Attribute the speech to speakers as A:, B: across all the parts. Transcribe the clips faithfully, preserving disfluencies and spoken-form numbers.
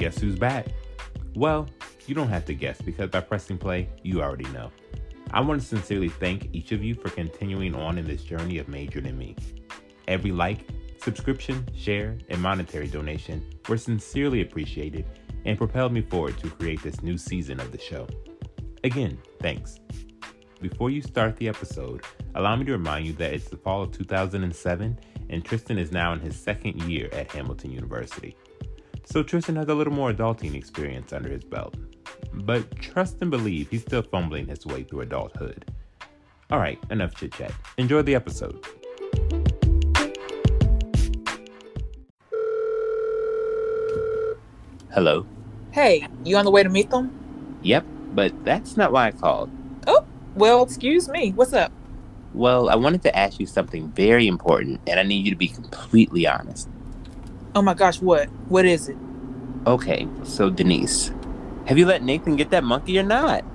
A: guess who's back? Well, you don't have to guess because by pressing play, you already know. I want to sincerely thank each of you for continuing on in this journey of Major Than Me. Every like, subscription, share, and monetary donation were sincerely appreciated and propelled me forward to create this new season of the show. Again, thanks. Before you start the episode, allow me to remind you that it's the fall of two thousand seven and Tristan is now in his second year at Hamilton University. So Tristan has a little more adulting experience under his belt. But trust and believe he's still fumbling his way through adulthood. Alright, enough chit chat. Enjoy the episode. Hello?
B: Hey, you on the way to meet them?
A: Yep, but that's not why I called.
B: Oh, well, excuse me. What's up?
A: Well, I wanted to ask you something very important, and I need you to be completely honest.
B: Oh my gosh, what? What is it?
A: Okay, so Denise, have you let Nathan get that monkey or not?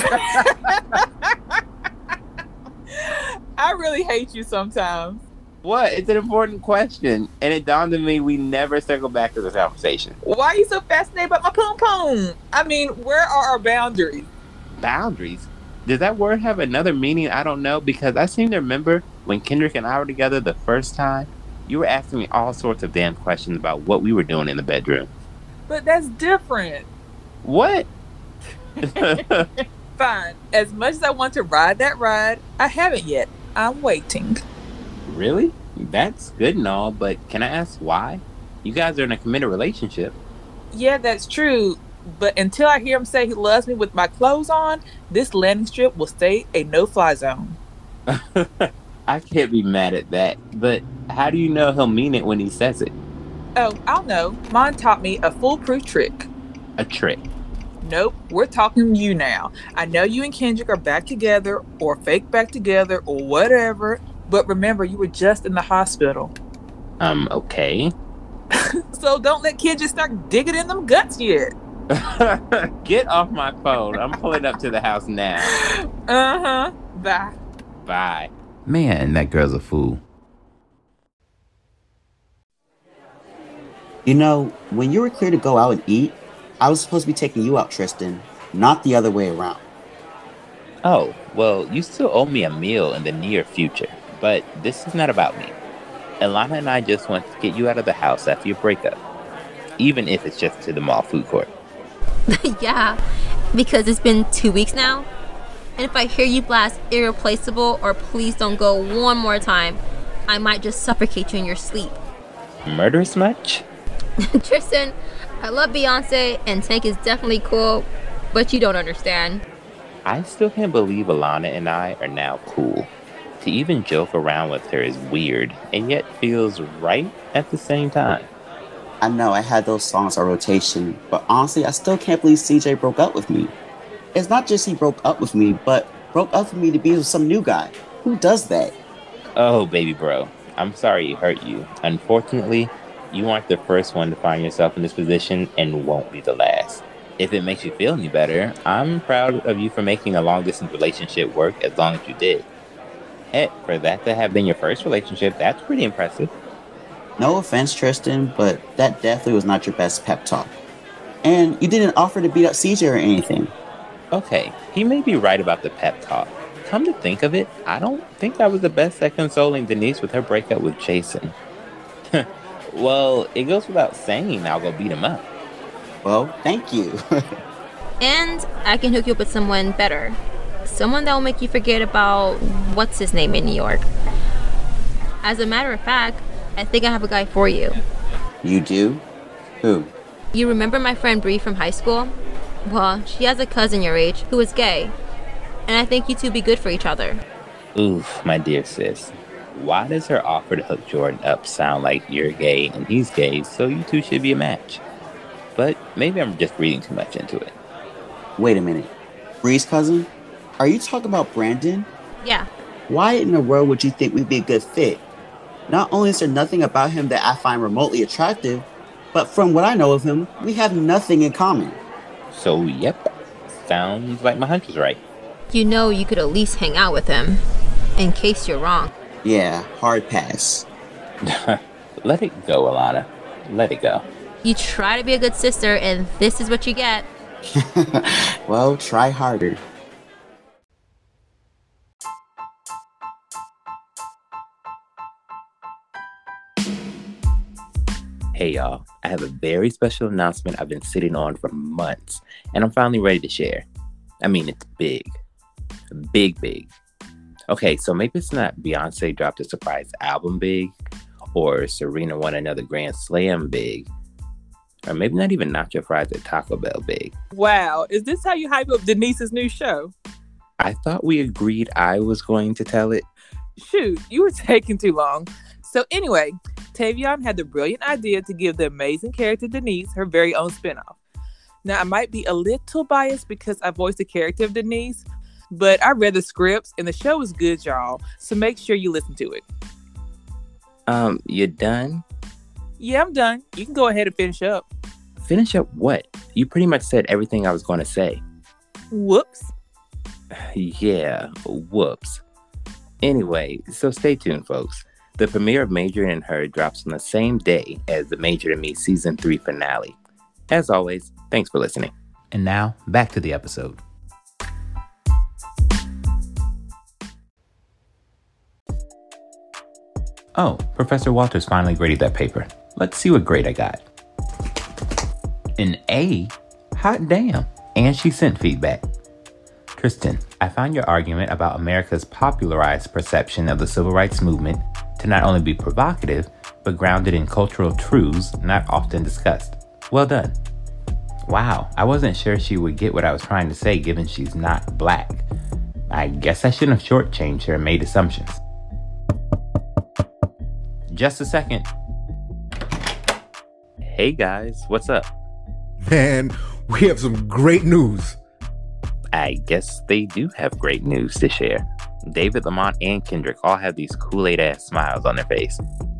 B: I really hate you sometimes.
A: What? It's an important question, and it dawned on me we never circle back to this conversation.
B: Why are you so fascinated about my poom poom? I mean, where are our boundaries?
A: Boundaries? Does that word have another meaning I don't know? Because I seem to remember when Kendrick and I were together the first time, you were asking me all sorts of damn questions about what we were doing in the bedroom.
B: But that's different.
A: What?
B: Fine. As much as I want to ride that ride, I haven't yet. I'm waiting.
A: Really? That's good and all, but can I ask why? You guys are in a committed relationship.
B: Yeah, that's true. But until I hear him say he loves me with my clothes on, this landing strip will stay a no-fly zone.
A: I can't be mad at that, but how do you know he'll mean it when he says it?
B: Oh, I'll know. Mom taught me a foolproof trick.
A: A trick?
B: Nope, we're talking you now. I know you and Kendrick are back together, or fake back together, or whatever, but remember, you were just in the hospital.
A: Um, okay.
B: So don't let Kendrick start digging in them guts yet.
A: Get off my phone. I'm pulling up to the house now.
B: Uh-huh. Bye.
A: Bye. Man, that girl's a fool.
C: You know, when you were clear to go out and eat, I was supposed to be taking you out, Tristan, not the other way around.
A: Oh, well, you still owe me a meal in the near future, but this is not about me. Ilana and I just want to get you out of the house after your breakup, even if it's just to the mall food court.
D: Yeah, because it's been two weeks now, and if I hear you blast Irreplaceable or Please Don't Go one more time, I might just suffocate you in your sleep.
A: Murderous much?
D: Tristan, I love Beyonce, and Tank is definitely cool, but you don't understand.
A: I still can't believe Ilana and I are now cool. To even joke around with her is weird, and yet feels right at the same time.
C: I know I had those songs on rotation, but honestly, I still can't believe C J broke up with me. It's not just he broke up with me, but broke up with me to be with some new guy. Who does that?
A: Oh, baby bro, I'm sorry it hurt you. Unfortunately, you aren't the first one to find yourself in this position and won't be the last. If it makes you feel any better, I'm proud of you for making a long-distance relationship work as long as you did. Heck, for that to have been your first relationship, that's pretty impressive.
C: No offense, Tristan, but that definitely was not your best pep talk. And you didn't offer to beat up C J or anything.
A: Okay, he may be right about the pep talk. Come to think of it, I don't think I was the best at consoling Denise with her breakup with Jason. Well, it goes without saying I'll go beat him up.
C: Well, thank you.
D: And I can hook you up with someone better. Someone that will make you forget about what's his name in New York. As a matter of fact, I think I have a guy for you.
C: You do? Who?
D: You remember my friend Bree from high school? Well, she has a cousin your age who is gay. And I think you two be good for each other.
A: Oof, my dear sis. Why does her offer to hook Jordan up sound like you're gay and he's gay, so you two should be a match? But maybe I'm just reading too much into it.
C: Wait a minute. Bree's cousin? Are you talking about Brandon?
D: Yeah.
C: Why in the world would you think we'd be a good fit? Not only is there nothing about him that I find remotely attractive, but from what I know of him, we have nothing in common.
A: So, yep. Sounds like my hunch was right.
D: You know you could at least hang out with him, in case you're wrong.
C: Yeah, hard pass.
A: Let it go, Ilana. Let it go.
D: You try to be a good sister, and this is what you get.
C: Well, try harder.
A: Hey y'all, I have a very special announcement I've been sitting on for months, and I'm finally ready to share. I mean, it's big. Big, big. Okay, so maybe it's not Beyonce dropped a surprise album big, or Serena won another Grand Slam big, or maybe not even nacho fries at Taco Bell big.
B: Wow, is this how you hype up Denise's new show?
A: I thought we agreed I was going to tell it.
B: Shoot, you were taking too long. So anyway, Tavion had the brilliant idea to give the amazing character Denise her very own spinoff. Now, I might be a little biased because I voiced the character of Denise, but I read the scripts and the show is good, y'all. So make sure you listen to it.
A: Um, you done?
B: Yeah, I'm done. You can go ahead and finish up.
A: Finish up what? You pretty much said everything I was going to say.
B: Whoops.
A: Yeah, whoops. Anyway, so stay tuned, folks. The premiere of Majoring in Her drops on the same day as the Majored in Me Season three finale. As always, thanks for listening. And now, back to the episode. Oh, Professor Walters finally graded that paper. Let's see what grade I got. An A? Hot damn. And she sent feedback. Tristan, I found your argument about America's popularized perception of the civil rights movement to not only be provocative, but grounded in cultural truths not often discussed. Well done. Wow, I wasn't sure she would get what I was trying to say given she's not black. I guess I shouldn't have shortchanged her and made assumptions. Just a second. Hey guys, what's up?
E: Man, we have some great news.
A: I guess they do have great news to share. David, Lamont, and Kendrick all have these Kool-Aid ass smiles on their face.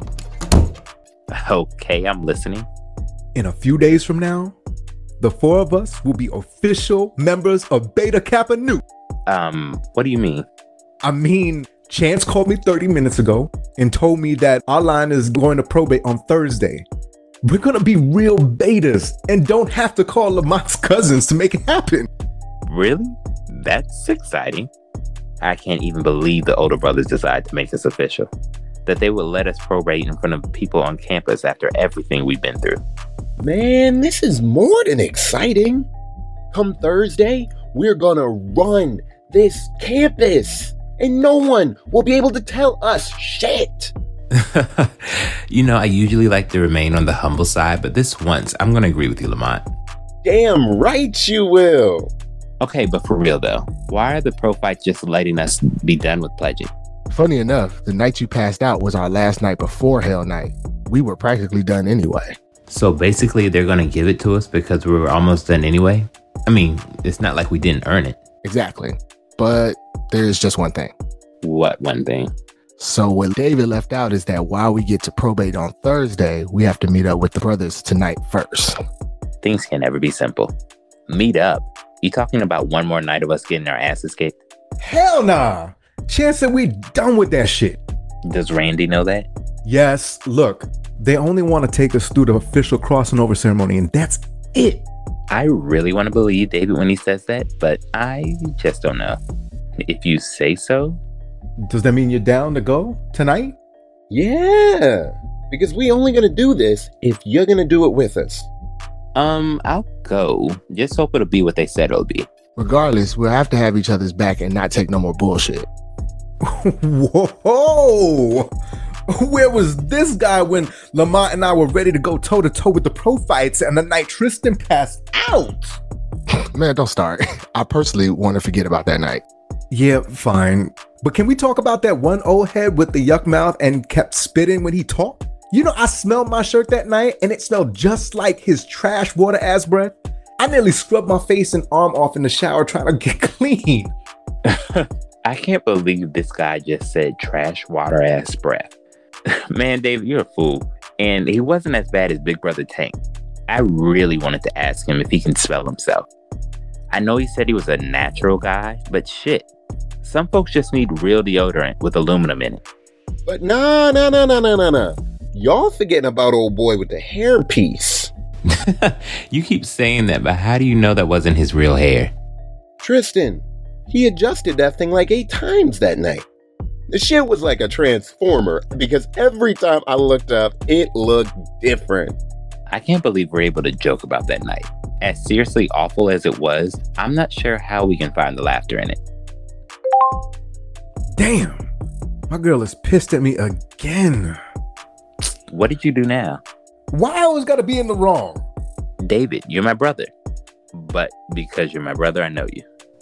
A: Okay, I'm listening.
E: In a few days from now, the four of us will be official members of Beta Kappa Nu.
A: Um, what do you mean?
E: I mean, Chance called me thirty minutes ago and told me that our line is going to probate on Thursday. We're going to be real betas and don't have to call Lamont's cousins to make it happen.
A: Really? That's exciting. I can't even believe the older brothers decided to make this official. That they would let us probate in front of people on campus after everything we've been through.
F: Man, this is more than exciting. Come Thursday, we're gonna run this campus. And no one will be able to tell us shit.
A: You know, I usually like to remain on the humble side, but this once, I'm going to agree with you, Lamont.
F: Damn right you will.
A: Okay, but for real though, why are the pro fights just letting us be done with pledging?
G: Funny enough, the night you passed out was our last night before Hell Night. We were practically done anyway.
A: So basically, they're going to give it to us because we were almost done anyway? I mean, it's not like we didn't earn it.
G: Exactly. But there's just one thing.
A: What one thing?
G: So what David left out is that while we get to probate on Thursday, we have to meet up with the brothers tonight first.
A: Things can never be simple. Meet up? You talking about one more night of us getting our asses kicked?
E: Hell nah. Chance said we done with that shit.
A: Does Randy know that?
E: Yes, look, they only want to take us through the official crossing over ceremony, and that's it.
A: I really want to believe David when he says that, but I just don't know. If you say so.
E: Does that mean you're down to go tonight?
F: Yeah, because we only gonna do this if you're gonna do it with us.
A: Um, I'll go. Just hope it'll be what they said it'll be.
G: Regardless, we'll have to have each other's back and not take no more bullshit.
E: Whoa! Where was this guy when Lamont and I were ready to go toe to toe with the pro fights and the night Tristan passed out?
G: Man, don't start. I personally want to forget about that night.
E: Yeah, fine. But can we talk about that one old head with the yuck mouth and kept spitting when he talked? You know, I smelled my shirt that night and it smelled just like his trash water ass breath. I nearly scrubbed my face and arm off in the shower trying to get clean.
A: I can't believe this guy just said trash water ass breath. Man, David, you're a fool. And he wasn't as bad as Big Brother Tank. I really wanted to ask him if he can smell himself. I know he said he was a natural guy, but shit. Some folks just need real deodorant with aluminum in it.
F: But nah, nah, nah, nah, nah, nah, nah. Y'all forgetting about old boy with the hairpiece.
A: You keep saying that, but how do you know that wasn't his real hair?
F: Tristan, he adjusted that thing like eight times that night. The shit was like a transformer because every time I looked up, it looked different.
H: I can't believe we're able to joke about that night. As seriously awful as it was, I'm not sure how we can find the laughter in it.
E: Damn, my girl is pissed at me again.
H: What did you do now?
E: Why I always gotta be in the wrong?
H: David, you're my brother. But because you're my brother, I know you.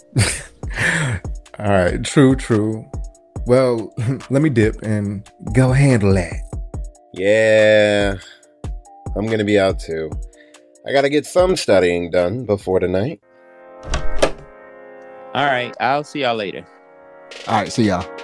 E: All right, true, true. Well, let me dip and go handle that.
F: Yeah, I'm gonna be out too. I gotta get some studying done before tonight.
H: All right, I'll see y'all later.
G: All right, see y'all.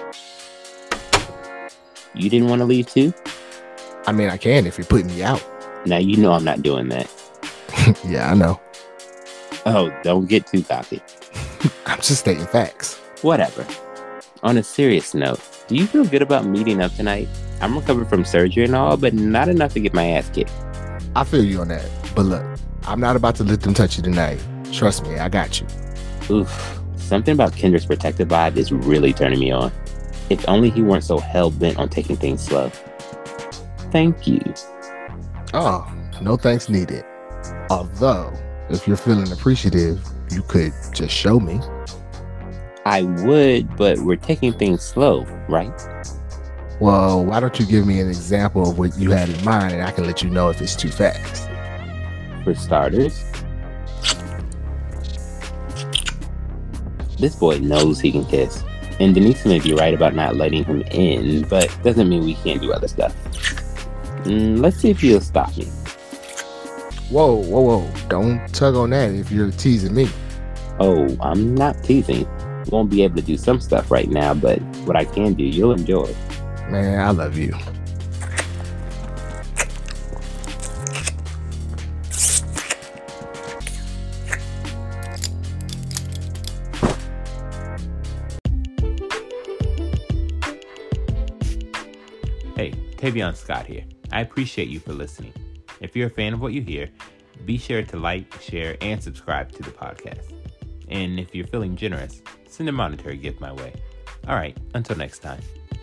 H: You didn't want to leave too?
G: I mean, I can if you're putting me out.
H: Now you know I'm not doing that.
G: Yeah, I know.
H: Oh, don't get too cocky.
G: I'm just stating facts.
H: Whatever. On a serious note, do you feel good about meeting up tonight? I'm recovered from surgery and all, but not enough to get my ass kicked.
G: I feel you on that. But look, I'm not about to let them touch you tonight. Trust me, I got you.
H: Oof. Something about Kendra's protective vibe is really turning me on. If only he weren't so hell-bent on taking things slow. Thank you.
G: Oh, no thanks needed. Although, if you're feeling appreciative, you could just show me.
H: I would, but we're taking things slow, right?
G: Well, why don't you give me an example of what you had in mind and I can let you know if it's too fast.
H: For starters, this boy knows he can kiss. And Denise may be right about not letting him in, but doesn't mean we can't do other stuff. Mm, let's see if he'll stop me.
G: Whoa, whoa, whoa. Don't tug on that if you're teasing me.
H: Oh, I'm not teasing. Won't be able to do some stuff right now, but what I can do, you'll enjoy.
G: Man, I love you.
A: Hey, Tavion Scott here. I appreciate you for listening. If you're a fan of what you hear, be sure to like, share, and subscribe to the podcast. And if you're feeling generous, send a monetary gift my way. All right, until next time.